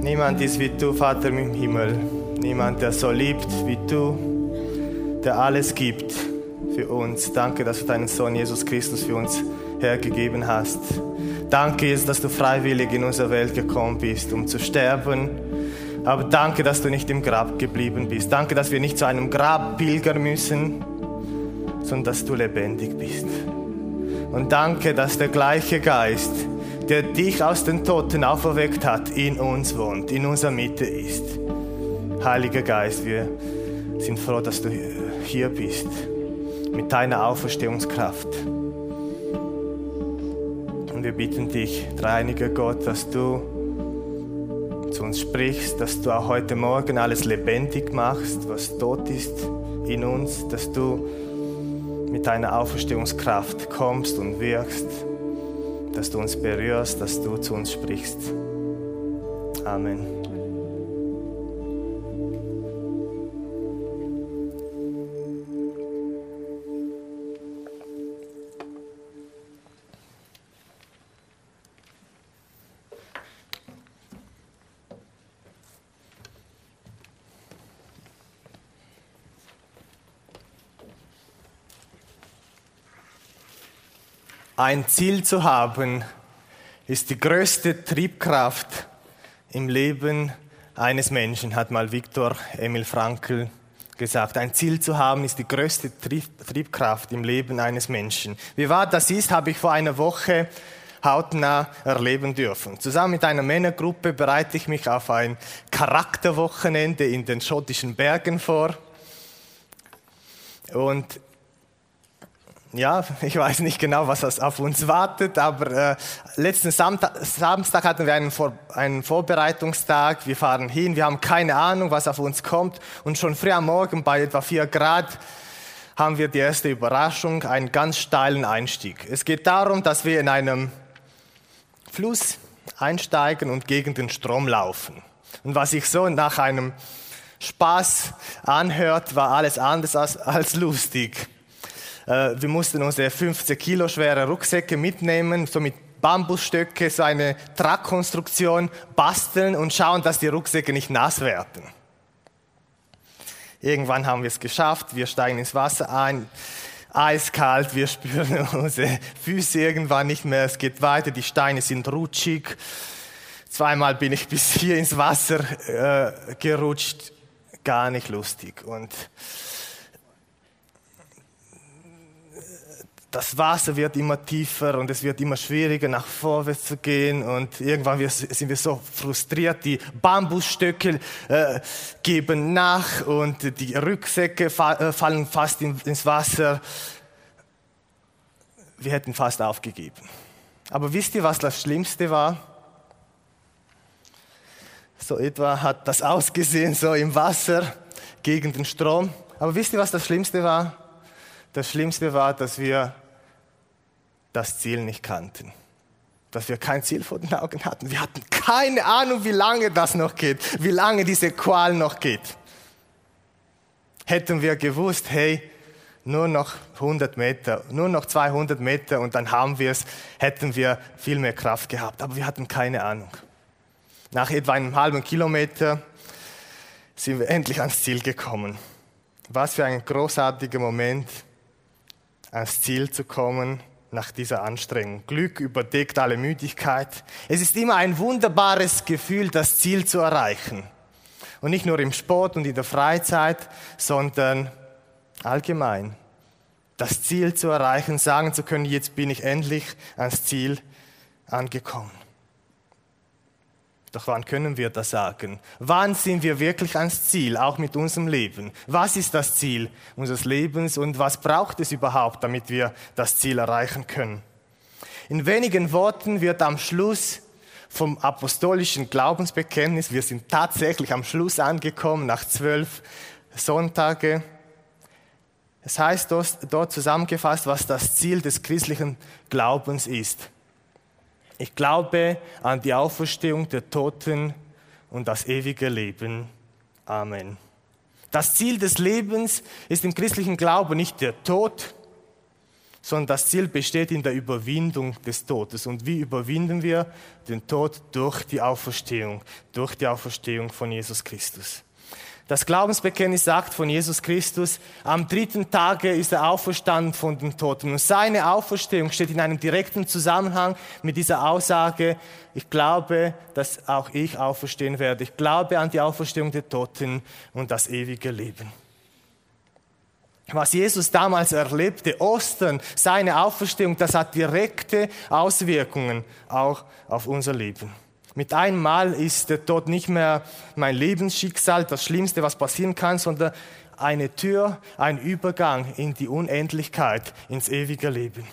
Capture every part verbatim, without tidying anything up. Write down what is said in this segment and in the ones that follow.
Niemand ist wie du, Vater im Himmel. Niemand, der so liebt wie du, der alles gibt für uns. Danke, dass du deinen Sohn Jesus Christus für uns hergegeben hast. Danke, Jesus, dass du freiwillig in unsere Welt gekommen bist, um zu sterben. Aber danke, dass du nicht im Grab geblieben bist. Danke, dass wir nicht zu einem Grab pilgern müssen, sondern dass du lebendig bist. Und danke, dass der gleiche Geist, der dich aus den Toten auferweckt hat, in uns wohnt, in unserer Mitte ist. Heiliger Geist, wir sind froh, dass du hier bist, mit deiner Auferstehungskraft. Und wir bitten dich, dreieiniger Gott, dass du zu uns sprichst, dass du auch heute Morgen alles lebendig machst, was tot ist in uns, dass du mit deiner Auferstehungskraft kommst und wirkst, dass du uns berührst, dass du zu uns sprichst. Amen. Ein Ziel zu haben, ist die größte Triebkraft im Leben eines Menschen, hat mal Viktor Emil Frankl gesagt. Ein Ziel zu haben, ist die größte Triebkraft im Leben eines Menschen. Wie wahr das ist, habe ich vor einer Woche hautnah erleben dürfen. Zusammen mit einer Männergruppe bereite ich mich auf ein Charakterwochenende in den schottischen Bergen vor. Und ja, ich weiß nicht genau, was auf uns wartet, aber äh, letzten Samstag, Samstag hatten wir einen, Vor- einen Vorbereitungstag. Wir fahren hin, wir haben keine Ahnung, was auf uns kommt. Und schon früh am Morgen bei etwa vier Grad haben wir die erste Überraschung, einen ganz steilen Einstieg. Es geht darum, dass wir in einem Fluss einsteigen und gegen den Strom laufen. Und was sich so nach einem Spaß anhört, war alles anders als, als lustig. Wir mussten unsere fünfzehn Kilo schwere Rucksäcke mitnehmen, so mit Bambusstöcke, so eine Tragkonstruktion basteln und schauen, dass die Rucksäcke nicht nass werden. Irgendwann haben wir es geschafft, wir steigen ins Wasser ein, eiskalt, wir spüren unsere Füße irgendwann nicht mehr, es geht weiter, die Steine sind rutschig. Zweimal bin ich bis hier ins Wasser äh, gerutscht, gar nicht lustig. Und das Wasser wird immer tiefer und es wird immer schwieriger, nach vorwärts zu gehen. Und irgendwann sind wir so frustriert, die Bambusstöcke äh, geben nach und die Rucksäcke fa- äh, fallen fast in, ins Wasser. Wir hätten fast aufgegeben. Aber wisst ihr, was das Schlimmste war? So etwa hat das ausgesehen, so im Wasser gegen den Strom. Aber wisst ihr, was das Schlimmste war? Das Schlimmste war, dass wir das Ziel nicht kannten. Dass wir kein Ziel vor den Augen hatten. Wir hatten keine Ahnung, wie lange das noch geht, wie lange diese Qual noch geht. Hätten wir gewusst, hey, nur noch hundert Meter, nur noch zweihundert Meter und dann haben wir es, hätten wir viel mehr Kraft gehabt. Aber wir hatten keine Ahnung. Nach etwa einem halben Kilometer sind wir endlich ans Ziel gekommen. Was für ein großartiger Moment, ans Ziel zu kommen nach dieser Anstrengung. Glück überdeckt alle Müdigkeit. Es ist immer ein wunderbares Gefühl, das Ziel zu erreichen. Und nicht nur im Sport und in der Freizeit, sondern allgemein. Das Ziel zu erreichen, sagen zu können, jetzt bin ich endlich ans Ziel angekommen. Doch wann können wir das sagen? Wann sind wir wirklich ans Ziel, auch mit unserem Leben? Was ist das Ziel unseres Lebens und was braucht es überhaupt, damit wir das Ziel erreichen können? In wenigen Worten wird am Schluss vom apostolischen Glaubensbekenntnis, wir sind tatsächlich am Schluss angekommen, nach zwölf Sonntage. Es heißt dort zusammengefasst, was das Ziel des christlichen Glaubens ist. Ich glaube an die Auferstehung der Toten und das ewige Leben. Amen. Das Ziel des Lebens ist im christlichen Glauben nicht der Tod, sondern das Ziel besteht in der Überwindung des Todes. Und wie überwinden wir den Tod? Durch die Auferstehung, durch die Auferstehung von Jesus Christus. Das Glaubensbekenntnis sagt von Jesus Christus, am dritten Tage ist er auferstanden von den Toten. Und seine Auferstehung steht in einem direkten Zusammenhang mit dieser Aussage, ich glaube, dass auch ich auferstehen werde. Ich glaube an die Auferstehung der Toten und das ewige Leben. Was Jesus damals erlebte, Ostern, seine Auferstehung, das hat direkte Auswirkungen auch auf unser Leben. Mit einem Mal ist der Tod nicht mehr mein Lebensschicksal, das Schlimmste, was passieren kann, sondern eine Tür, ein Übergang in die Unendlichkeit, ins ewige Leben.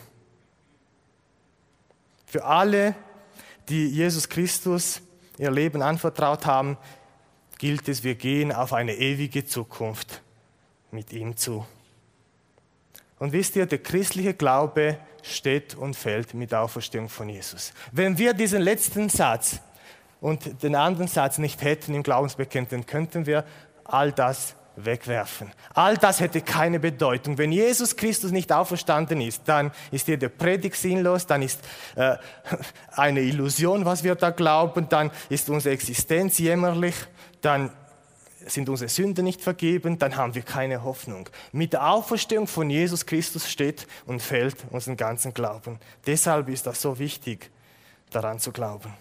Für alle, die Jesus Christus ihr Leben anvertraut haben, gilt es, wir gehen auf eine ewige Zukunft mit ihm zu. Und wisst ihr, der christliche Glaube steht und fällt mit der Auferstehung von Jesus. Wenn wir diesen letzten Satz und den anderen Satz nicht hätten im Glaubensbekenntnis, dann könnten wir all das wegwerfen. All das hätte keine Bedeutung. Wenn Jesus Christus nicht auferstanden ist, dann ist jede Predigt sinnlos, dann ist äh, eine Illusion, was wir da glauben, dann ist unsere Existenz jämmerlich, dann sind unsere Sünden nicht vergeben, dann haben wir keine Hoffnung. Mit der Auferstehung von Jesus Christus steht und fällt unseren ganzen Glauben. Deshalb ist das so wichtig, daran zu glauben.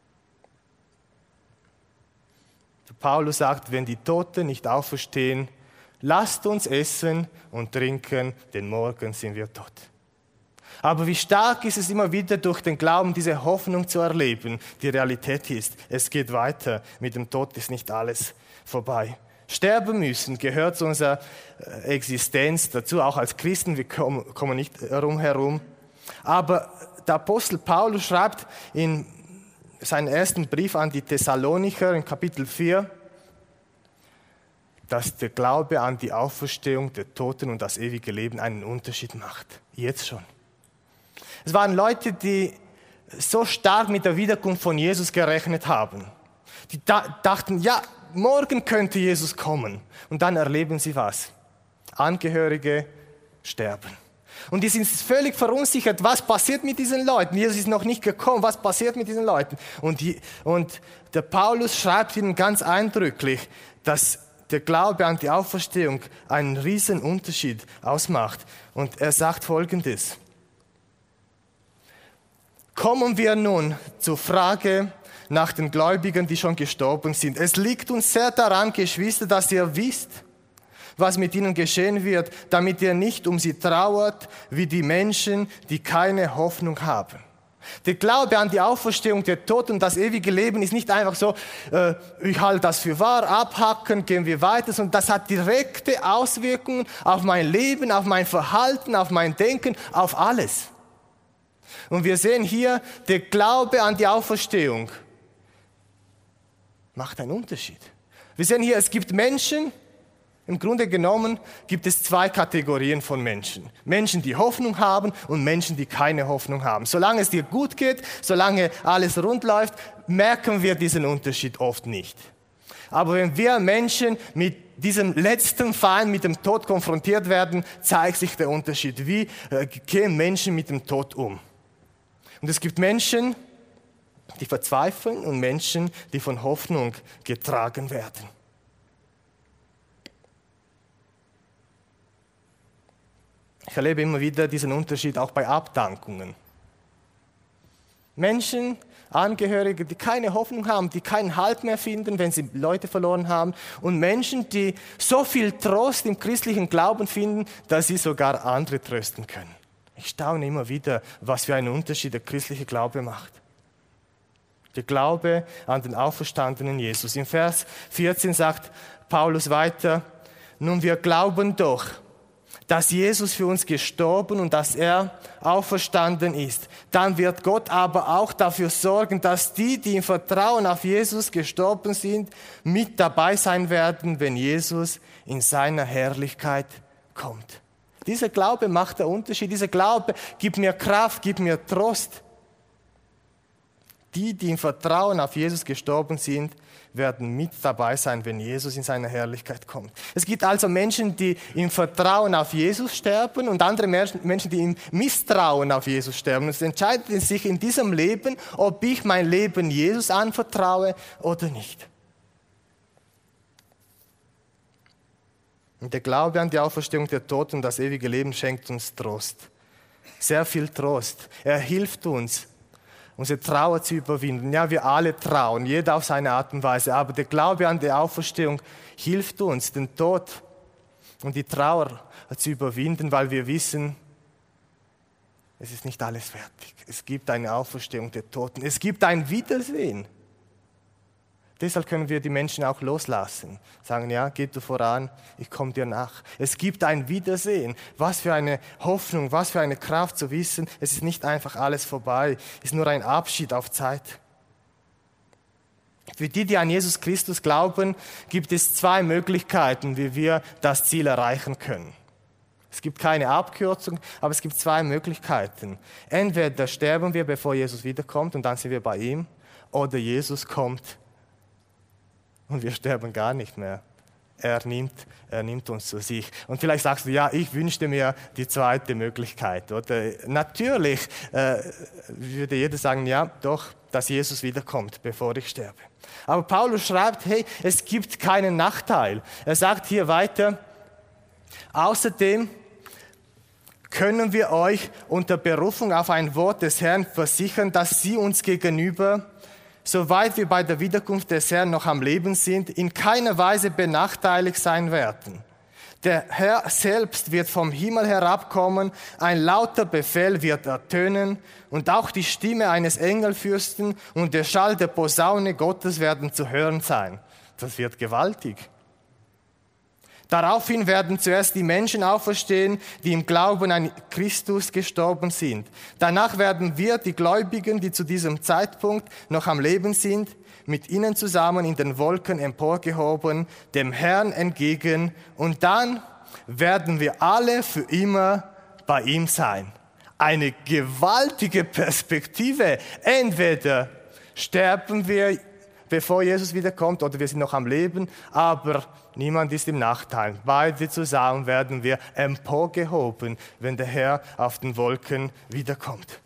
Paulus sagt, wenn die Toten nicht auferstehen, lasst uns essen und trinken, denn morgen sind wir tot. Aber wie stark ist es immer wieder durch den Glauben, diese Hoffnung zu erleben. Die Realität ist, es geht weiter. Mit dem Tod ist nicht alles vorbei. Sterben müssen gehört zu unserer Existenz dazu, auch als Christen, wir kommen nicht herum herum. Aber der Apostel Paulus schreibt in seinen ersten Brief an die Thessalonicher in Kapitel vier, dass der Glaube an die Auferstehung der Toten und das ewige Leben einen Unterschied macht. Jetzt schon. Es waren Leute, die so stark mit der Wiederkunft von Jesus gerechnet haben. Die da- dachten, ja, morgen könnte Jesus kommen. Und dann erleben sie was? Angehörige sterben. Und die sind völlig verunsichert, was passiert mit diesen Leuten? Jesus ist noch nicht gekommen, was passiert mit diesen Leuten? Und, die, und der Paulus schreibt ihnen ganz eindrücklich, dass der Glaube an die Auferstehung einen riesen Unterschied ausmacht. Und er sagt Folgendes. Kommen wir nun zur Frage nach den Gläubigen, die schon gestorben sind. Es liegt uns sehr daran, Geschwister, dass ihr wisst, was mit ihnen geschehen wird, damit ihr nicht um sie trauert, wie die Menschen, die keine Hoffnung haben. Der Glaube an die Auferstehung der Toten und das ewige Leben ist nicht einfach so, äh, ich halte das für wahr, abhacken, gehen wir weiter, sondern das hat direkte Auswirkungen auf mein Leben, auf mein Verhalten, auf mein Denken, auf alles. Und wir sehen hier, der Glaube an die Auferstehung macht einen Unterschied. Wir sehen hier, es gibt Menschen, im Grunde genommen gibt es zwei Kategorien von Menschen. Menschen, die Hoffnung haben und Menschen, die keine Hoffnung haben. Solange es dir gut geht, solange alles rund läuft, merken wir diesen Unterschied oft nicht. Aber wenn wir Menschen mit diesem letzten Feind, mit dem Tod konfrontiert werden, zeigt sich der Unterschied. Wie äh, gehen Menschen mit dem Tod um? Und es gibt Menschen, die verzweifeln und Menschen, die von Hoffnung getragen werden. Ich erlebe immer wieder diesen Unterschied auch bei Abdankungen. Menschen, Angehörige, die keine Hoffnung haben, die keinen Halt mehr finden, wenn sie Leute verloren haben. Und Menschen, die so viel Trost im christlichen Glauben finden, dass sie sogar andere trösten können. Ich staune immer wieder, was für einen Unterschied der christliche Glaube macht. Der Glaube an den auferstandenen Jesus. Im Vers vierzehn sagt Paulus weiter, nun wir glauben doch, dass Jesus für uns gestorben und dass er auferstanden ist. Dann wird Gott aber auch dafür sorgen, dass die, die im Vertrauen auf Jesus gestorben sind, mit dabei sein werden, wenn Jesus in seiner Herrlichkeit kommt. Dieser Glaube macht den Unterschied. Dieser Glaube gibt mir Kraft, gibt mir Trost. Die, die im Vertrauen auf Jesus gestorben sind, werden mit dabei sein, wenn Jesus in seine Herrlichkeit kommt. Es gibt also Menschen, die im Vertrauen auf Jesus sterben und andere Menschen, die im Misstrauen auf Jesus sterben. Und es entscheidet sich in diesem Leben, ob ich mein Leben Jesus anvertraue oder nicht. Und der Glaube an die Auferstehung der Toten und das ewige Leben schenkt uns Trost. Sehr viel Trost. Er hilft uns, unsere Trauer zu überwinden. Ja, wir alle trauen, jeder auf seine Art und Weise. Aber der Glaube an die Auferstehung hilft uns, den Tod und die Trauer zu überwinden, weil wir wissen, es ist nicht alles fertig. Es gibt eine Auferstehung der Toten. Es gibt ein Wiedersehen. Deshalb können wir die Menschen auch loslassen. Sagen, ja, geh du voran, ich komme dir nach. Es gibt ein Wiedersehen. Was für eine Hoffnung, was für eine Kraft zu wissen, es ist nicht einfach alles vorbei. Es ist nur ein Abschied auf Zeit. Für die, die an Jesus Christus glauben, gibt es zwei Möglichkeiten, wie wir das Ziel erreichen können. Es gibt keine Abkürzung, aber es gibt zwei Möglichkeiten. Entweder sterben wir, bevor Jesus wiederkommt und dann sind wir bei ihm, oder Jesus kommt und wir sterben gar nicht mehr. Er nimmt, er nimmt uns zu sich. Und vielleicht sagst du, ja, ich wünschte mir die zweite Möglichkeit. Oder? Natürlich äh, würde jeder sagen, ja, doch, dass Jesus wiederkommt, bevor ich sterbe. Aber Paulus schreibt, hey, es gibt keinen Nachteil. Er sagt hier weiter, außerdem können wir euch unter Berufung auf ein Wort des Herrn versichern, dass sie uns gegenüber, soweit wir bei der Wiederkunft des Herrn noch am Leben sind, in keiner Weise benachteiligt sein werden. Der Herr selbst wird vom Himmel herabkommen, ein lauter Befehl wird ertönen und auch die Stimme eines Engelfürsten und der Schall der Posaune Gottes werden zu hören sein. Das wird gewaltig. Daraufhin werden zuerst die Menschen auferstehen, die im Glauben an Christus gestorben sind. Danach werden wir, die Gläubigen, die zu diesem Zeitpunkt noch am Leben sind, mit ihnen zusammen in den Wolken emporgehoben, dem Herrn entgegen. Und dann werden wir alle für immer bei ihm sein. Eine gewaltige Perspektive. Entweder sterben wir, bevor Jesus wiederkommt, oder wir sind noch am Leben, aber niemand ist im Nachteil. Beide zusammen werden wir emporgehoben, wenn der Herr auf den Wolken wiederkommt.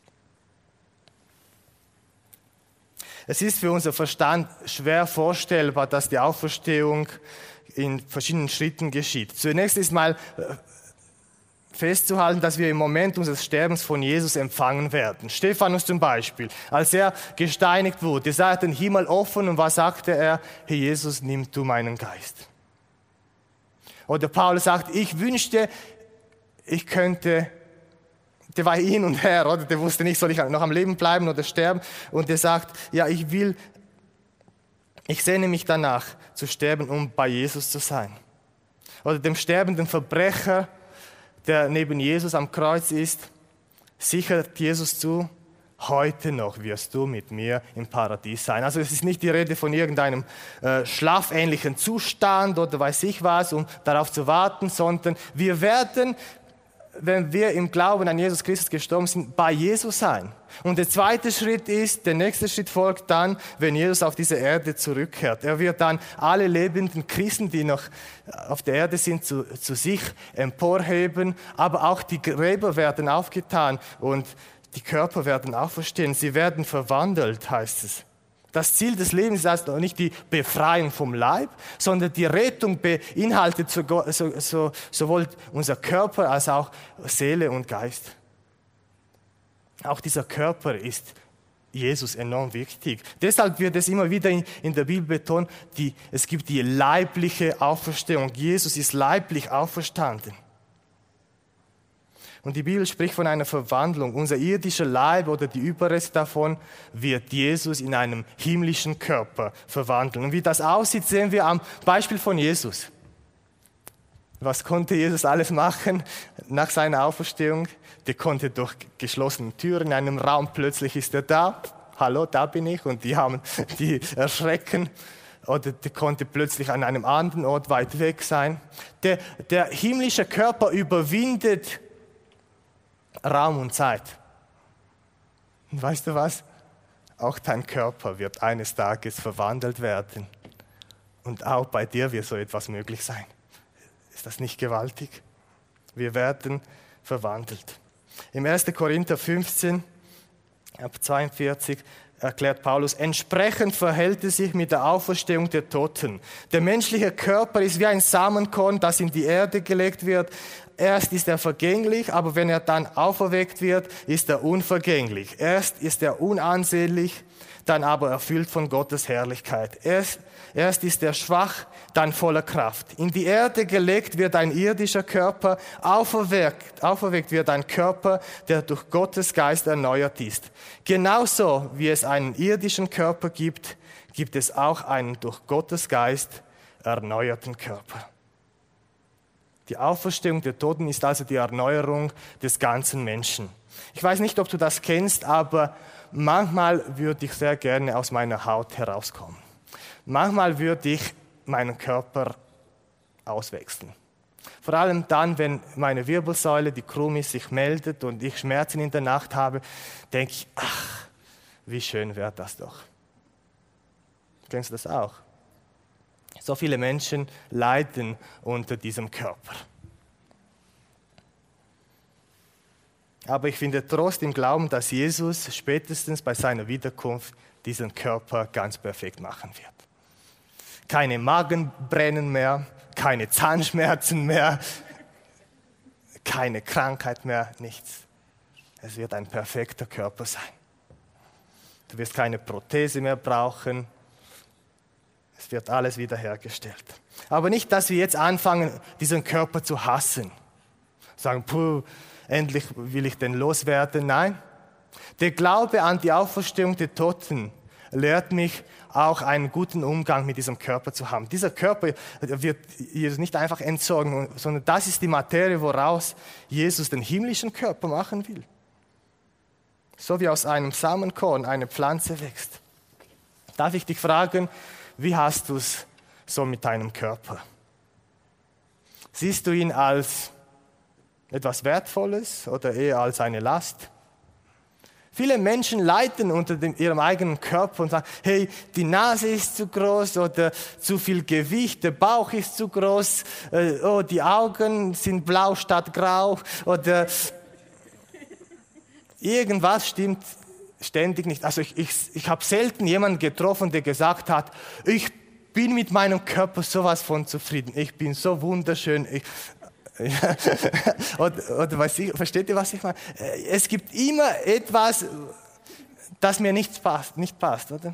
Es ist für unser Verstand schwer vorstellbar, dass die Auferstehung in verschiedenen Schritten geschieht. Zunächst ist mal festzuhalten, dass wir im Moment unseres Sterbens von Jesus empfangen werden. Stephanus zum Beispiel, als er gesteinigt wurde, sah er den Himmel offen und was sagte er? Herr Jesus, nimm du meinen Geist. Oder Paulus sagt, ich wünschte, ich könnte, der war hin und her, oder? Der wusste nicht, soll ich noch am Leben bleiben oder sterben? Und er sagt, ja, ich will, ich sehne mich danach zu sterben, um bei Jesus zu sein. Oder dem sterbenden Verbrecher, der neben Jesus am Kreuz ist, sichert Jesus zu, heute noch wirst du mit mir im Paradies sein. Also es ist nicht die Rede von irgendeinem äh, schlafähnlichen Zustand oder weiß ich was, um darauf zu warten, sondern wir werden, wenn wir im Glauben an Jesus Christus gestorben sind, bei Jesus sein. Und der zweite Schritt ist, der nächste Schritt folgt dann, wenn Jesus auf diese Erde zurückkehrt. Er wird dann alle lebenden Christen, die noch auf der Erde sind, zu, zu sich emporheben, aber auch die Gräber werden aufgetan und die Körper werden auferstehen. Sie werden verwandelt, heißt es. Das Ziel des Lebens ist also nicht die Befreiung vom Leib, sondern die Rettung beinhaltet so, so, so, sowohl unser Körper als auch Seele und Geist. Auch dieser Körper ist Jesus enorm wichtig. Deshalb wird es immer wieder in, in der Bibel betont, die, es gibt die leibliche Auferstehung. Jesus ist leiblich auferstanden. Und die Bibel spricht von einer Verwandlung. Unser irdischer Leib oder die Überreste davon wird Jesus in einem himmlischen Körper verwandeln. Und wie das aussieht, sehen wir am Beispiel von Jesus. Was konnte Jesus alles machen nach seiner Auferstehung? Der konnte durch geschlossene Türen in einem Raum, plötzlich ist er da. Hallo, da bin ich. Und die haben, die erschrecken. Oder der konnte plötzlich an einem anderen Ort weit weg sein. Der, der himmlische Körper überwindet Raum und Zeit. Und weißt du was? auch dein Körper wird eines Tages verwandelt werden. Und auch bei dir wird so etwas möglich sein. Ist das nicht gewaltig? Wir werden verwandelt. Im ersten Korinther fünfzehn, ab zweiundvierzig, erklärt Paulus, entsprechend verhält es sich mit der Auferstehung der Toten. Der menschliche Körper ist wie ein Samenkorn, das in die Erde gelegt wird. Erst ist er vergänglich, aber wenn er dann auferweckt wird, ist er unvergänglich. Erst ist er unansehnlich, dann aber erfüllt von Gottes Herrlichkeit. Erst, erst ist er schwach, dann voller Kraft. In die Erde gelegt wird ein irdischer Körper, auferweckt, auferweckt wird ein Körper, der durch Gottes Geist erneuert ist. Genauso wie es einen irdischen Körper gibt, gibt es auch einen durch Gottes Geist erneuerten Körper. Die Auferstehung der Toten ist also die Erneuerung des ganzen Menschen. Ich weiß nicht, ob du das kennst, aber manchmal würde ich sehr gerne aus meiner Haut herauskommen. Manchmal würde ich meinen Körper auswechseln. Vor allem dann, wenn meine Wirbelsäule, die Chromis, sich meldet und ich Schmerzen in der Nacht habe, denke ich, ach, wie schön wäre das doch. Kennst du das auch? So viele Menschen leiden unter diesem Körper. Aber ich finde Trost im Glauben, dass Jesus spätestens bei seiner Wiederkunft diesen Körper ganz perfekt machen wird. Keine Magenbrennen mehr, keine Zahnschmerzen mehr, keine Krankheit mehr, nichts. Es wird ein perfekter Körper sein. Du wirst keine Prothese mehr brauchen. Es wird alles wiederhergestellt. Aber nicht, dass wir jetzt anfangen, diesen Körper zu hassen. Sagen, puh, endlich will ich den loswerden. Nein, der Glaube an die Auferstehung der Toten lehrt mich auch einen guten Umgang mit diesem Körper zu haben. Dieser Körper wird Jesus nicht einfach entsorgen, sondern das ist die Materie, woraus Jesus den himmlischen Körper machen will. So wie aus einem Samenkorn eine Pflanze wächst. Darf ich dich fragen, wie hast du es so mit deinem Körper? Siehst du ihn als etwas Wertvolles oder eher als eine Last? Viele Menschen leiden unter dem, ihrem eigenen Körper und sagen, hey, die Nase ist zu groß oder zu viel Gewicht, der Bauch ist zu groß, äh, oh, die Augen sind blau statt grau oder irgendwas stimmt ständig nicht. Also ich, ich, ich habe selten jemanden getroffen, der gesagt hat, ich bin mit meinem Körper sowas von zufrieden, ich bin so wunderschön. Ich, oder, oder was ich, versteht ihr, was ich meine? Es gibt immer etwas, das mir nicht passt, nicht passt, oder?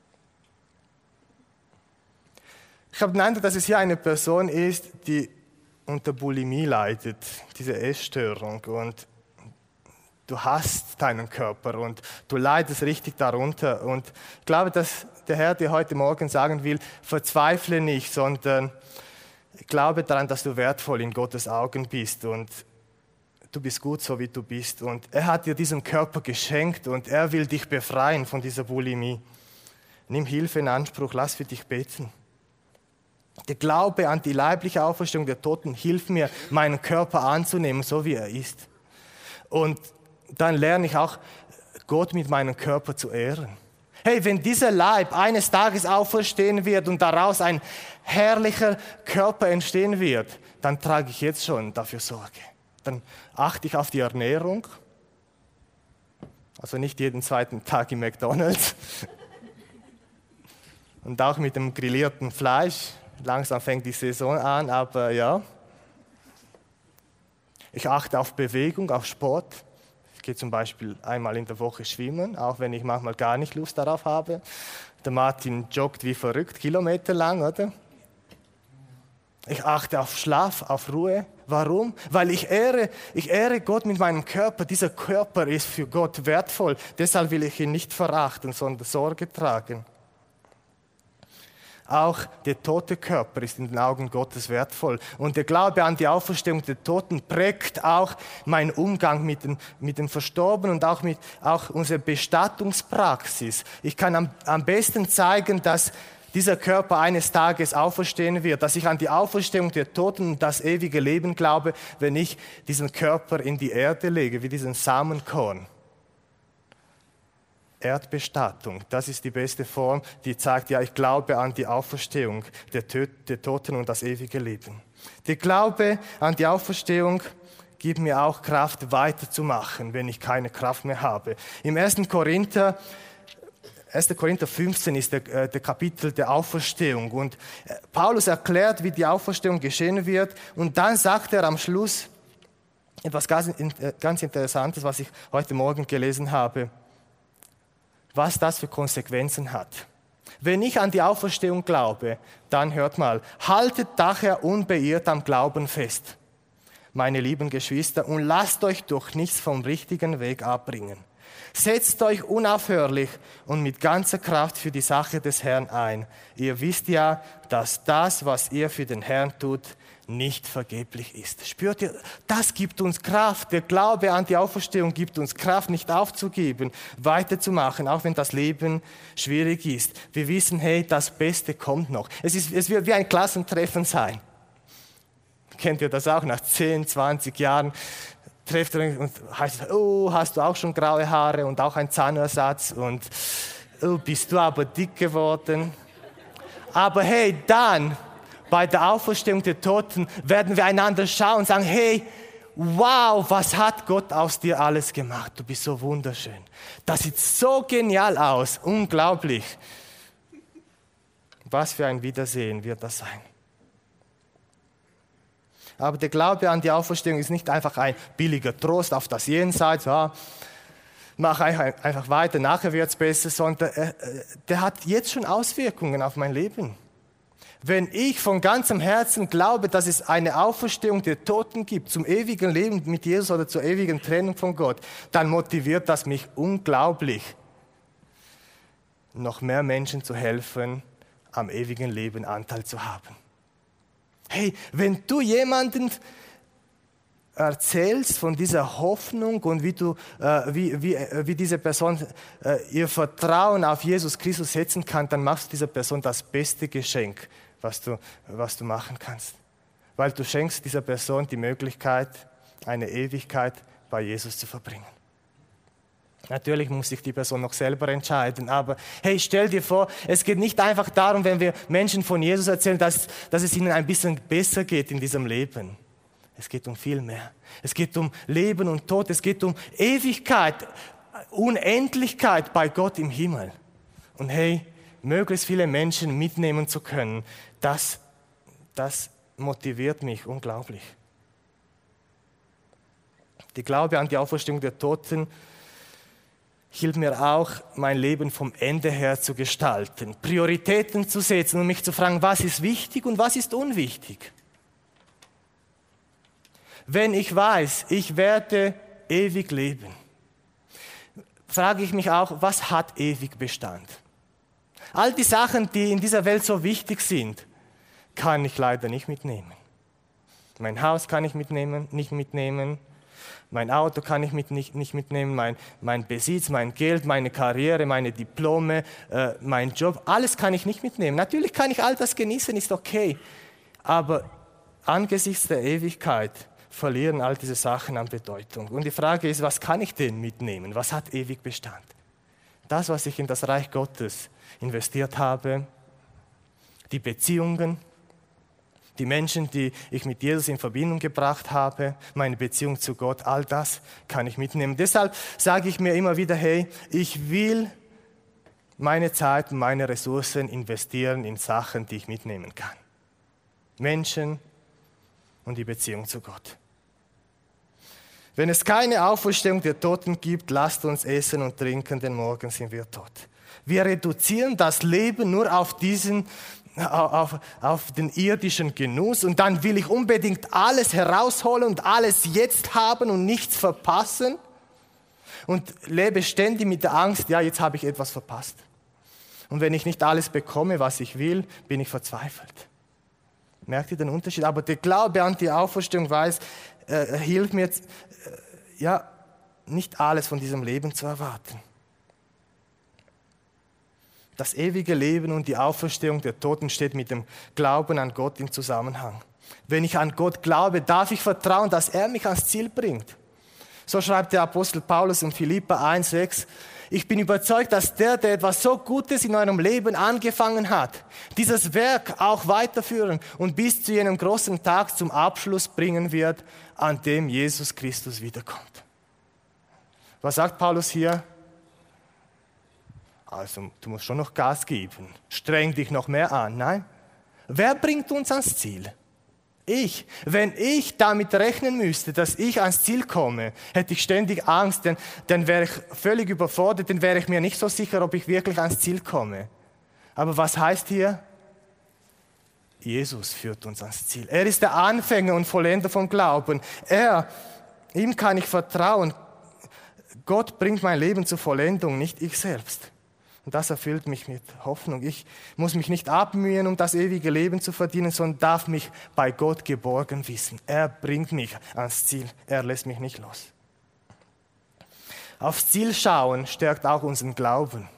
Ich habe den Eindruck, dass es hier eine Person ist, die unter Bulimie leidet, diese Essstörung, und du hasst deinen Körper und du leidest richtig darunter. Und ich glaube, dass der Herr dir heute Morgen sagen will, verzweifle nicht, sondern glaube daran, dass du wertvoll in Gottes Augen bist und du bist gut, so wie du bist. Und er hat dir diesen Körper geschenkt und er will dich befreien von dieser Bulimie. Nimm Hilfe in Anspruch, lass für dich beten. Der Glaube an die leibliche Auferstehung der Toten hilft mir, meinen Körper anzunehmen, so wie er ist. Und dann lerne ich auch, Gott mit meinem Körper zu ehren. Hey, wenn dieser Leib eines Tages auferstehen wird und daraus ein herrlicher Körper entstehen wird, dann trage ich jetzt schon dafür Sorge. Dann achte ich auf die Ernährung, also nicht jeden zweiten Tag im McDonald's und auch mit dem grillierten Fleisch. Langsam fängt die Saison an, aber ja. Ich achte auf Bewegung, auf Sport. Ich gehe zum Beispiel einmal in der Woche schwimmen, auch wenn ich manchmal gar nicht Lust darauf habe. Der Martin joggt wie verrückt, kilometerlang, oder? Ich achte auf Schlaf, auf Ruhe. Warum? Weil ich ehre, ich ehre Gott mit meinem Körper. Dieser Körper ist für Gott wertvoll. Deshalb will ich ihn nicht verachten, sondern Sorge tragen. Auch der tote Körper ist in den Augen Gottes wertvoll. Und der Glaube an die Auferstehung der Toten prägt auch meinen Umgang mit dem, mit dem Verstorbenen und auch, mit, auch unsere Bestattungspraxis. Ich kann am, am besten zeigen, dass dieser Körper eines Tages auferstehen wird, dass ich an die Auferstehung der Toten und das ewige Leben glaube, wenn ich diesen Körper in die Erde lege, wie diesen Samenkorn. Erdbestattung. Das ist die beste Form, die zeigt, ja, ich glaube an die Auferstehung der, Tö- der Toten und das ewige Leben. Der Glaube an die Auferstehung gibt mir auch Kraft, weiterzumachen, wenn ich keine Kraft mehr habe. Im ersten Korinther, erster Korinther fünfzehn ist der, äh, der Kapitel der Auferstehung. Und äh, Paulus erklärt, wie die Auferstehung geschehen wird. Und dann sagt er am Schluss etwas ganz, äh, ganz Interessantes, was ich heute Morgen gelesen habe, was das für Konsequenzen hat. Wenn ich an die Auferstehung glaube, dann hört mal, haltet daher unbeirrt am Glauben fest, meine lieben Geschwister, und lasst euch durch nichts vom richtigen Weg abbringen. Setzt euch unaufhörlich und mit ganzer Kraft für die Sache des Herrn ein. Ihr wisst ja, dass das, was ihr für den Herrn tut, nicht vergeblich ist. Spürt ihr, das gibt uns Kraft. Der Glaube an die Auferstehung gibt uns Kraft, nicht aufzugeben, weiterzumachen, auch wenn das Leben schwierig ist. Wir wissen, hey, das Beste kommt noch. Es ist, es wird wie ein Klassentreffen sein. Kennt ihr das auch? Nach zehn, zwanzig Jahren trefft ihr und heißt, oh, hast du auch schon graue Haare und auch einen Zahnersatz und oh, bist du aber dick geworden. Aber hey, dann, bei der Auferstehung der Toten, werden wir einander schauen und sagen, hey, wow, was hat Gott aus dir alles gemacht? Du bist so wunderschön. Das sieht so genial aus, unglaublich. Was für ein Wiedersehen wird das sein? Aber der Glaube an die Auferstehung ist nicht einfach ein billiger Trost auf das Jenseits, ja, mach einfach weiter, nachher wird es besser, sondern äh, der hat jetzt schon Auswirkungen auf mein Leben. Wenn ich von ganzem Herzen glaube, dass es eine Auferstehung der Toten gibt, zum ewigen Leben mit Jesus oder zur ewigen Trennung von Gott, dann motiviert das mich unglaublich, noch mehr Menschen zu helfen, am ewigen Leben Anteil zu haben. Hey, wenn du jemanden erzählst von dieser Hoffnung und wie, du, äh, wie, wie, wie diese Person äh, ihr Vertrauen auf Jesus Christus setzen kann, dann machst du dieser Person das beste Geschenk, was du, was du machen kannst. Weil du schenkst dieser Person die Möglichkeit, eine Ewigkeit bei Jesus zu verbringen. Natürlich muss sich die Person noch selber entscheiden, aber hey, stell dir vor, es geht nicht einfach darum, wenn wir Menschen von Jesus erzählen, dass, dass es ihnen ein bisschen besser geht in diesem Leben. Es geht um viel mehr. Es geht um Leben und Tod, es geht um Ewigkeit, Unendlichkeit bei Gott im Himmel. Und hey, möglichst viele Menschen mitnehmen zu können, das, das motiviert mich unglaublich. Der Glaube an die Auferstehung der Toten hilft mir auch, mein Leben vom Ende her zu gestalten, Prioritäten zu setzen und mich zu fragen, was ist wichtig und was ist unwichtig. Wenn ich weiß, ich werde ewig leben, frage ich mich auch, was hat ewig Bestand? All die Sachen, die in dieser Welt so wichtig sind, kann ich leider nicht mitnehmen. Mein Haus kann ich mitnehmen, nicht mitnehmen. Mein Auto kann ich mit nicht, nicht mitnehmen, mein, mein Besitz, mein Geld, meine Karriere, meine Diplome, äh, mein Job, alles kann ich nicht mitnehmen. Natürlich kann ich all das genießen, ist okay. Aber angesichts der Ewigkeit verlieren all diese Sachen an Bedeutung. Und die Frage ist, was kann ich denn mitnehmen? Was hat ewig Bestand? Das, was ich in das Reich Gottes investiert habe, die Beziehungen, die Menschen, die ich mit Jesus in Verbindung gebracht habe, meine Beziehung zu Gott, all das kann ich mitnehmen. Deshalb sage ich mir immer wieder, hey, ich will meine Zeit und meine Ressourcen investieren in Sachen, die ich mitnehmen kann. Menschen und die Beziehung zu Gott. Wenn es keine Auferstehung der Toten gibt, lasst uns essen und trinken, denn morgen sind wir tot. Wir reduzieren das Leben nur auf diesen Auf, auf den irdischen Genuss und dann will ich unbedingt alles herausholen und alles jetzt haben und nichts verpassen und lebe ständig mit der Angst, ja, jetzt habe ich etwas verpasst. Und wenn ich nicht alles bekomme, was ich will, bin ich verzweifelt. Merkt ihr den Unterschied? Aber der Glaube an die Auferstehung weiß, äh, hilft mir, äh, ja, nicht alles von diesem Leben zu erwarten. Das ewige Leben und die Auferstehung der Toten steht mit dem Glauben an Gott im Zusammenhang. Wenn ich an Gott glaube, darf ich vertrauen, dass er mich ans Ziel bringt. So schreibt der Apostel Paulus in Philipper eins sechs, Ich bin überzeugt, dass der, der etwas so Gutes in eurem Leben angefangen hat, dieses Werk auch weiterführen und bis zu jenem großen Tag zum Abschluss bringen wird, an dem Jesus Christus wiederkommt. Was sagt Paulus hier? Also, du musst schon noch Gas geben. Streng dich noch mehr an. Nein. Wer bringt uns ans Ziel? Ich. Wenn ich damit rechnen müsste, dass ich ans Ziel komme, hätte ich ständig Angst, denn dann wäre ich völlig überfordert, dann wäre ich mir nicht so sicher, ob ich wirklich ans Ziel komme. Aber was heißt hier? Jesus führt uns ans Ziel. Er ist der Anfänger und Vollender vom Glauben. Er, ihm kann ich vertrauen. Gott bringt mein Leben zur Vollendung, nicht ich selbst. Und das erfüllt mich mit Hoffnung. Ich muss mich nicht abmühen, um das ewige Leben zu verdienen, sondern darf mich bei Gott geborgen wissen. Er bringt mich ans Ziel. Er lässt mich nicht los. Aufs Ziel schauen stärkt auch unseren Glauben.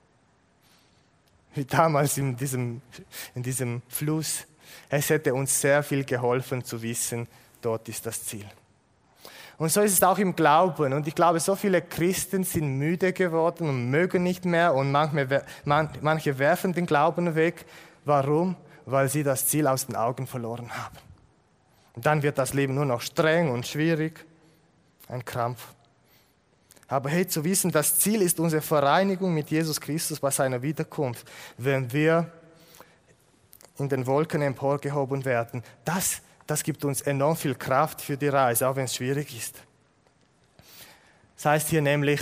Wie damals in diesem, in diesem Fluss. Es hätte uns sehr viel geholfen zu wissen, dort ist das Ziel. Und so ist es auch im Glauben. Und ich glaube, so viele Christen sind müde geworden und mögen nicht mehr. Und manche, manche werfen den Glauben weg. Warum? Weil sie das Ziel aus den Augen verloren haben. Und dann wird das Leben nur noch streng und schwierig. Ein Krampf. Aber hey, zu wissen, das Ziel ist unsere Vereinigung mit Jesus Christus bei seiner Wiederkunft. Wenn wir in den Wolken emporgehoben werden, das Das gibt uns enorm viel Kraft für die Reise, auch wenn es schwierig ist. Das heißt hier nämlich,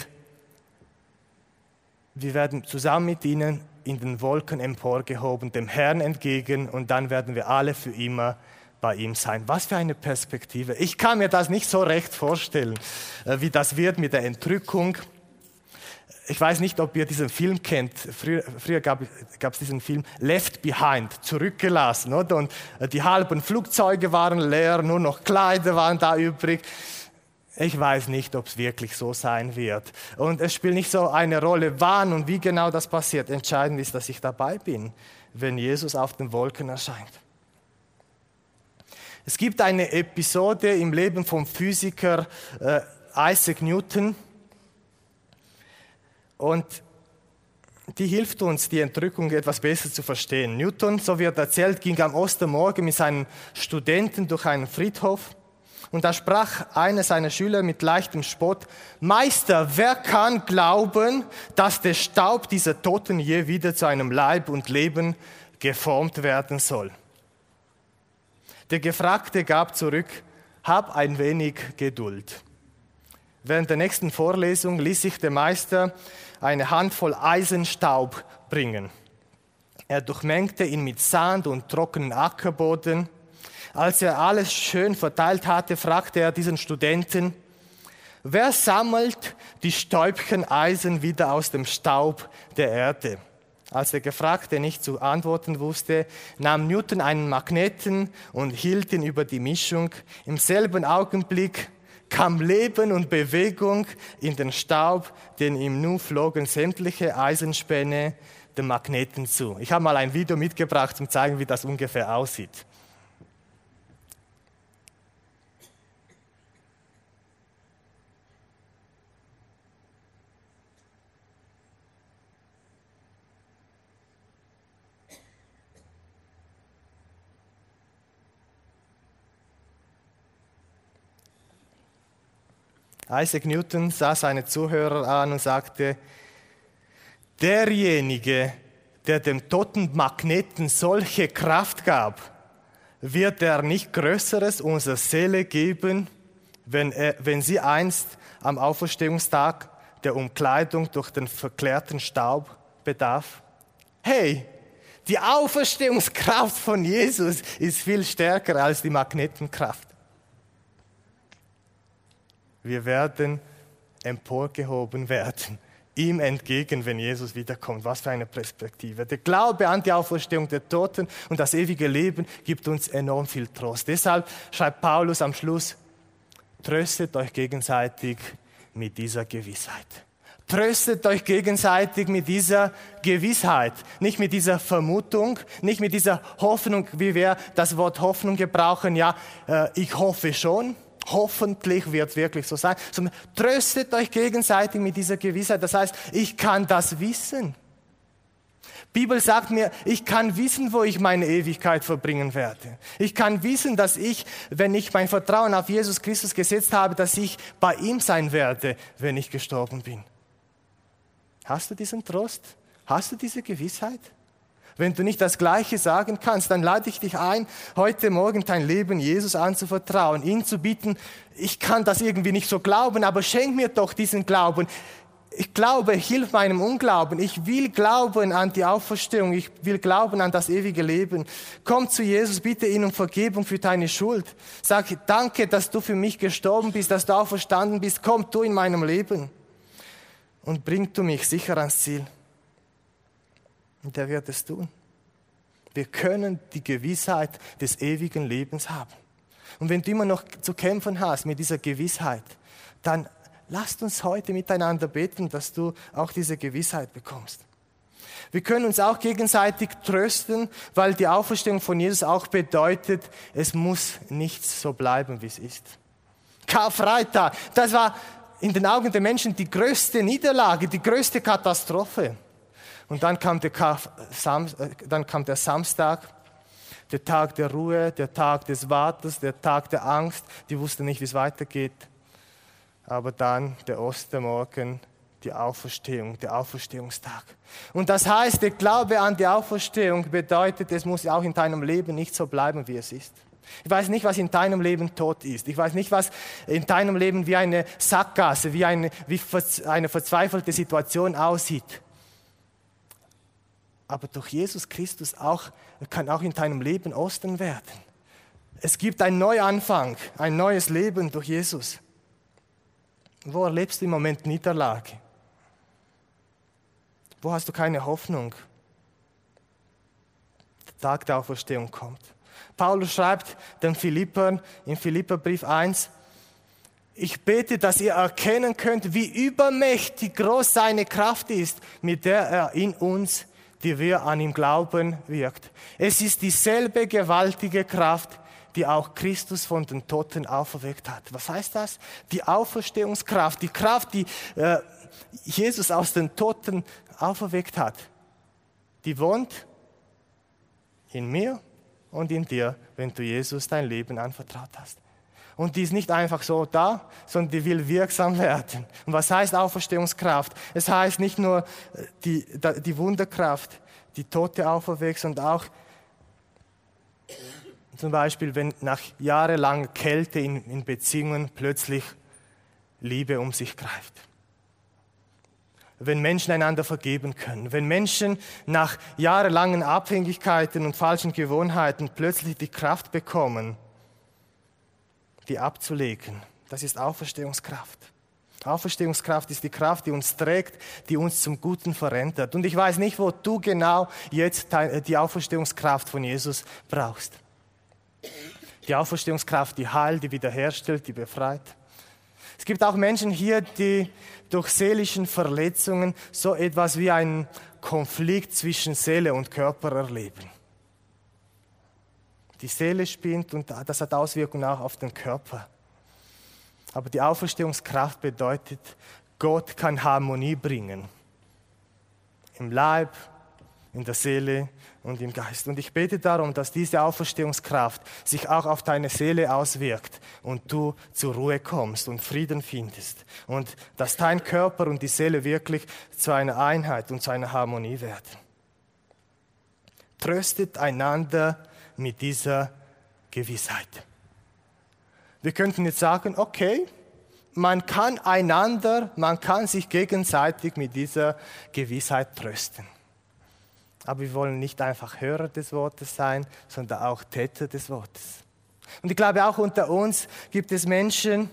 wir werden zusammen mit ihnen in den Wolken emporgehoben, dem Herrn entgegen, und dann werden wir alle für immer bei ihm sein. Was für eine Perspektive. Ich kann mir das nicht so recht vorstellen, wie das wird mit der Entrückung. Ich weiß nicht, ob ihr diesen Film kennt. Früher, früher gab es diesen Film Left Behind, zurückgelassen, oder? Und die halben Flugzeuge waren leer, nur noch Kleider waren da übrig. Ich weiß nicht, ob es wirklich so sein wird. Und es spielt nicht so eine Rolle, wann und wie genau das passiert. Entscheidend ist, dass ich dabei bin, wenn Jesus auf den Wolken erscheint. Es gibt eine Episode im Leben vom Physiker äh, Isaac Newton. Und die hilft uns, die Entrückung etwas besser zu verstehen. Newton, so wird erzählt, ging am Ostermorgen mit seinen Studenten durch einen Friedhof. Und da sprach einer seiner Schüler mit leichtem Spott: Meister, wer kann glauben, dass der Staub dieser Toten je wieder zu einem Leib und Leben geformt werden soll? Der Gefragte gab zurück: Hab ein wenig Geduld. Während der nächsten Vorlesung ließ sich der Meister eine Handvoll Eisenstaub bringen. Er durchmengte ihn mit Sand und trockenen Ackerboden. Als er alles schön verteilt hatte, fragte er diesen Studenten: Wer sammelt die Stäubchen Eisen wieder aus dem Staub der Erde? Als der Gefragte nicht zu antworten wusste, nahm Newton einen Magneten und hielt ihn über die Mischung. Im selben Augenblick kam Leben und Bewegung in den Staub, denn ihm nun flogen sämtliche Eisenspäne dem Magneten zu. Ich habe mal ein Video mitgebracht, um zu zeigen, wie das ungefähr aussieht. Isaac Newton sah seine Zuhörer an und sagte: Derjenige, der dem toten Magneten solche Kraft gab, wird er nicht Größeres unserer Seele geben, wenn, er, wenn sie einst am Auferstehungstag der Umkleidung durch den verklärten Staub bedarf? Hey, die Auferstehungskraft von Jesus ist viel stärker als die Magnetenkraft. Wir werden emporgehoben werden, ihm entgegen, wenn Jesus wiederkommt. Was für eine Perspektive. Der Glaube an die Auferstehung der Toten und das ewige Leben gibt uns enorm viel Trost. Deshalb schreibt Paulus am Schluss: Tröstet euch gegenseitig mit dieser Gewissheit. Tröstet euch gegenseitig mit dieser Gewissheit, nicht mit dieser Vermutung, nicht mit dieser Hoffnung, wie wir das Wort Hoffnung gebrauchen. Ja, äh, ich hoffe schon. Hoffentlich wird es wirklich so sein. Sondern tröstet euch gegenseitig mit dieser Gewissheit. Das heißt, ich kann das wissen. Die Bibel sagt mir, ich kann wissen, wo ich meine Ewigkeit verbringen werde. Ich kann wissen, dass ich, wenn ich mein Vertrauen auf Jesus Christus gesetzt habe, dass ich bei ihm sein werde, wenn ich gestorben bin. Hast du diesen Trost? Hast du diese Gewissheit? Wenn du nicht das Gleiche sagen kannst, dann lade ich dich ein, heute Morgen dein Leben Jesus anzuvertrauen, ihn zu bitten, ich kann das irgendwie nicht so glauben, aber schenk mir doch diesen Glauben. Ich glaube, hilf meinem Unglauben. Ich will glauben an die Auferstehung. Ich will glauben an das ewige Leben. Komm zu Jesus, bitte ihn um Vergebung für deine Schuld. Sag, danke, dass du für mich gestorben bist, dass du auferstanden bist. Komm du in meinem Leben und bring du mich sicher ans Ziel. Und er wird es tun. Wir können die Gewissheit des ewigen Lebens haben. Und wenn du immer noch zu kämpfen hast mit dieser Gewissheit, dann lasst uns heute miteinander beten, dass du auch diese Gewissheit bekommst. Wir können uns auch gegenseitig trösten, weil die Auferstehung von Jesus auch bedeutet, es muss nichts so bleiben, wie es ist. Karfreitag, das war in den Augen der Menschen die größte Niederlage, die größte Katastrophe. Und dann kam der, Karf- Sam- dann kam der Samstag, der Tag der Ruhe, der Tag des Wartens, der Tag der Angst. Die wussten nicht, wie es weitergeht. Aber dann der Ostermorgen, die Auferstehung, der Auferstehungstag. Und das heißt, der Glaube an die Auferstehung bedeutet, es muss auch in deinem Leben nicht so bleiben, wie es ist. Ich weiß nicht, was in deinem Leben tot ist. Ich weiß nicht, was in deinem Leben wie eine Sackgasse, wie eine, wie eine verzweifelte Situation aussieht. Aber durch Jesus Christus auch, kann auch in deinem Leben Ostern werden. Es gibt einen Neuanfang, ein neues Leben durch Jesus. Wo erlebst du im Moment Niederlage? Wo hast du keine Hoffnung? Der Tag der Auferstehung kommt. Paulus schreibt den Philippern im Philipperbrief eins, ich bete, dass ihr erkennen könnt, wie übermächtig groß seine Kraft ist, mit der er in uns, die wir an ihm glauben, wirkt. Es ist dieselbe gewaltige Kraft, die auch Christus von den Toten auferweckt hat. Was heißt das? Die Auferstehungskraft, die Kraft, die äh, Jesus aus den Toten auferweckt hat, die wohnt in mir und in dir, wenn du Jesus dein Leben anvertraut hast. Und die ist nicht einfach so da, sondern die will wirksam werden. Und was heißt Auferstehungskraft? Es heißt nicht nur die, die Wunderkraft, die Tote auferweckt, sondern auch zum Beispiel, wenn nach jahrelanger Kälte in, in Beziehungen plötzlich Liebe um sich greift. Wenn Menschen einander vergeben können. Wenn Menschen nach jahrelangen Abhängigkeiten und falschen Gewohnheiten plötzlich die Kraft bekommen, die abzulegen. Das ist Auferstehungskraft. Auferstehungskraft ist die Kraft, die uns trägt, die uns zum Guten verändert. Und ich weiß nicht, wo du genau jetzt die Auferstehungskraft von Jesus brauchst. Die Auferstehungskraft, die heilt, die wiederherstellt, die befreit. Es gibt auch Menschen hier, die durch seelischen Verletzungen so etwas wie einen Konflikt zwischen Seele und Körper erleben. Die Seele spinnt und das hat Auswirkungen auch auf den Körper. Aber die Auferstehungskraft bedeutet, Gott kann Harmonie bringen. Im Leib, in der Seele und im Geist. Und ich bete darum, dass diese Auferstehungskraft sich auch auf deine Seele auswirkt und du zur Ruhe kommst und Frieden findest. Und dass dein Körper und die Seele wirklich zu einer Einheit und zu einer Harmonie werden. Tröstet einander mit dieser Gewissheit. Wir könnten jetzt sagen, okay, man kann einander, man kann sich gegenseitig mit dieser Gewissheit trösten. Aber wir wollen nicht einfach Hörer des Wortes sein, sondern auch Täter des Wortes. Und ich glaube, auch unter uns gibt es Menschen,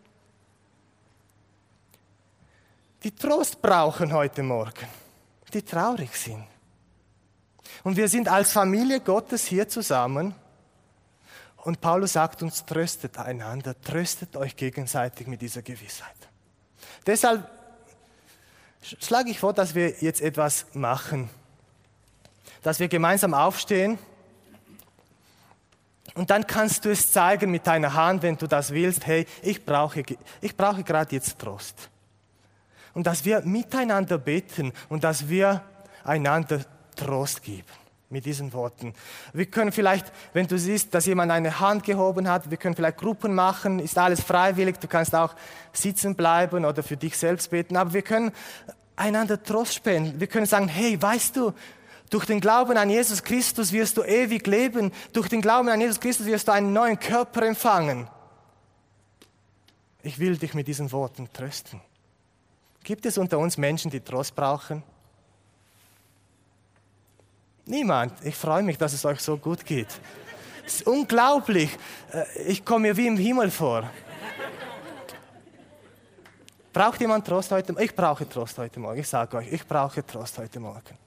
die Trost brauchen heute Morgen, die traurig sind. Und wir sind als Familie Gottes hier zusammen. Und Paulus sagt uns, tröstet einander, tröstet euch gegenseitig mit dieser Gewissheit. Deshalb schlage ich vor, dass wir jetzt etwas machen. Dass wir gemeinsam aufstehen Und dann kannst du es zeigen mit deiner Hand, wenn du das willst, hey, ich brauche, ich brauche gerade jetzt Trost. Und dass wir miteinander beten und dass wir einander Trost geben. Mit diesen Worten. Wir können vielleicht, wenn du siehst, dass jemand eine Hand gehoben hat, wir können vielleicht Gruppen machen, ist alles freiwillig, du kannst auch sitzen bleiben oder für dich selbst beten, aber wir können einander Trost spenden. Wir können sagen, hey, weißt du, durch den Glauben an Jesus Christus wirst du ewig leben, durch den Glauben an Jesus Christus wirst du einen neuen Körper empfangen. Ich will dich mit diesen Worten trösten. Gibt es unter uns Menschen, die Trost brauchen? Niemand. Ich freue mich, dass es euch so gut geht. Es ist unglaublich. Ich komme mir wie im Himmel vor. Braucht jemand Trost heute Morgen? Ich brauche Trost heute Morgen. Ich sage euch, ich brauche Trost heute Morgen.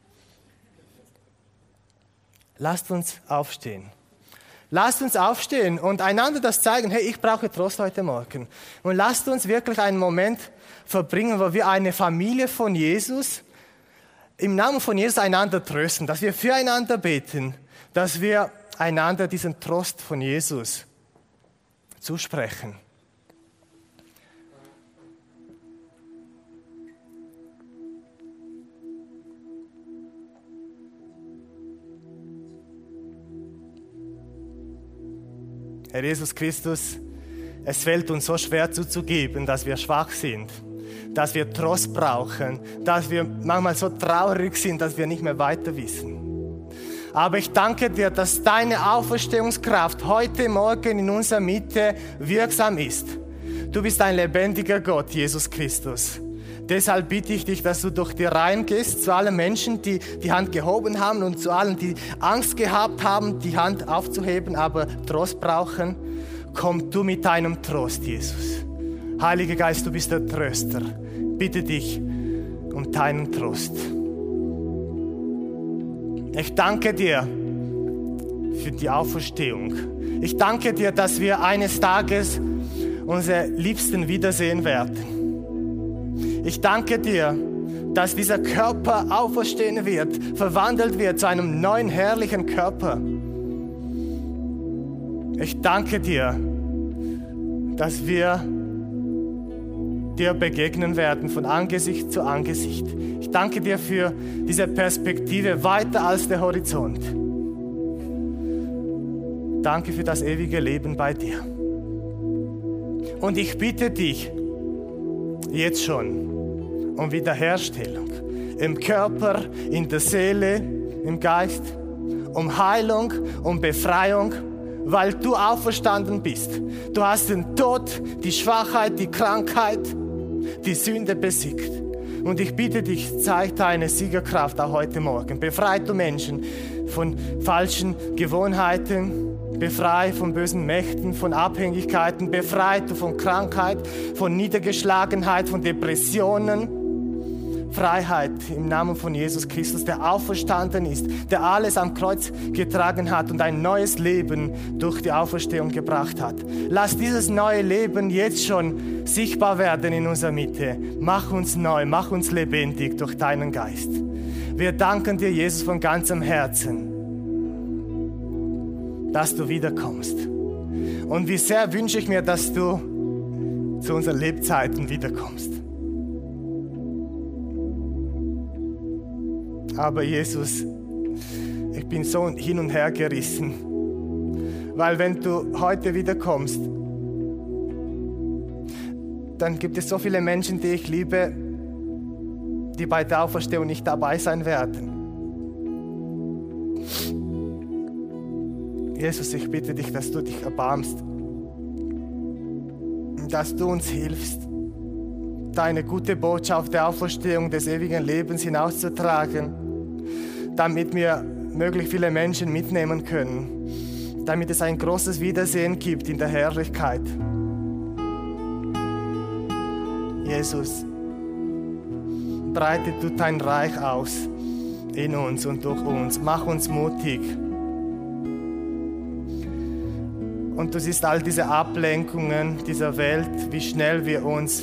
Lasst uns aufstehen. Lasst uns aufstehen und einander das zeigen, hey, ich brauche Trost heute Morgen. Und lasst uns wirklich einen Moment verbringen, wo wir eine Familie von Jesus im Namen von Jesus einander trösten, dass wir füreinander beten, dass wir einander diesen Trost von Jesus zusprechen. Herr Jesus Christus, es fällt uns so schwer zuzugeben, dass wir schwach sind, dass wir Trost brauchen, dass wir manchmal so traurig sind, dass wir nicht mehr weiter wissen. Aber ich danke dir, dass deine Auferstehungskraft heute Morgen in unserer Mitte wirksam ist. Du bist ein lebendiger Gott, Jesus Christus. Deshalb bitte ich dich, dass du durch die Reihen gehst, zu allen Menschen, die die Hand gehoben haben und zu allen, die Angst gehabt haben, die Hand aufzuheben, aber Trost brauchen. Komm du mit deinem Trost, Jesus. Heiliger Geist, du bist der Tröster. Bitte dich um deinen Trost. Ich danke dir für die Auferstehung. Ich danke dir, dass wir eines Tages unsere Liebsten wiedersehen werden. Ich danke dir, dass dieser Körper auferstehen wird, verwandelt wird zu einem neuen, herrlichen Körper. Ich danke dir, dass wir dir begegnen werden von Angesicht zu Angesicht. Ich danke dir für diese Perspektive weiter als der Horizont. Danke für das ewige Leben bei dir. Und ich bitte dich jetzt schon um Wiederherstellung im Körper, in der Seele, im Geist, um Heilung, um Befreiung, weil du auferstanden bist. Du hast den Tod, die Schwachheit, die Krankheit, die Sünde besiegt. Und ich bitte dich, zeig deine Siegerkraft auch heute Morgen. Befrei du Menschen von falschen Gewohnheiten, befrei von bösen Mächten, von Abhängigkeiten, befrei du von Krankheit, von Niedergeschlagenheit, von Depressionen. Freiheit im Namen von Jesus Christus, der auferstanden ist, der alles am Kreuz getragen hat und ein neues Leben durch die Auferstehung gebracht hat. Lass dieses neue Leben jetzt schon sichtbar werden in unserer Mitte. Mach uns neu, mach uns lebendig durch deinen Geist. Wir danken dir, Jesus, von ganzem Herzen, dass du wiederkommst. Und wie sehr wünsche ich mir, dass du zu unseren Lebzeiten wiederkommst. Aber Jesus, ich bin so hin und her gerissen, weil wenn du heute wiederkommst, dann gibt es so viele Menschen, die ich liebe, die bei der Auferstehung nicht dabei sein werden. Jesus, ich bitte dich, dass du dich erbarmst, dass du uns hilfst, deine gute Botschaft der Auferstehung des ewigen Lebens hinauszutragen, damit wir möglichst viele Menschen mitnehmen können, damit es ein großes Wiedersehen gibt in der Herrlichkeit. Jesus, breite du dein Reich aus in uns und durch uns. Mach uns mutig. Und du siehst all diese Ablenkungen dieser Welt, wie schnell wir uns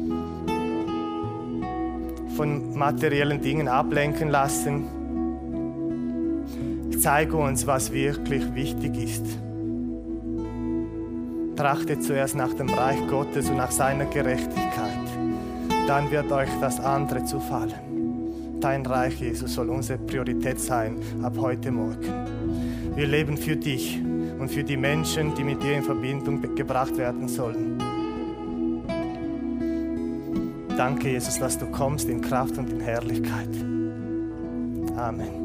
von materiellen Dingen ablenken lassen. Zeige uns, was wirklich wichtig ist. Trachtet zuerst nach dem Reich Gottes und nach seiner Gerechtigkeit. Dann wird euch das andere zufallen. Dein Reich, Jesus, soll unsere Priorität sein ab heute Morgen. Wir leben für dich und für die Menschen, die mit dir in Verbindung gebracht werden sollen. Danke, Jesus, dass du kommst in Kraft und in Herrlichkeit. Amen.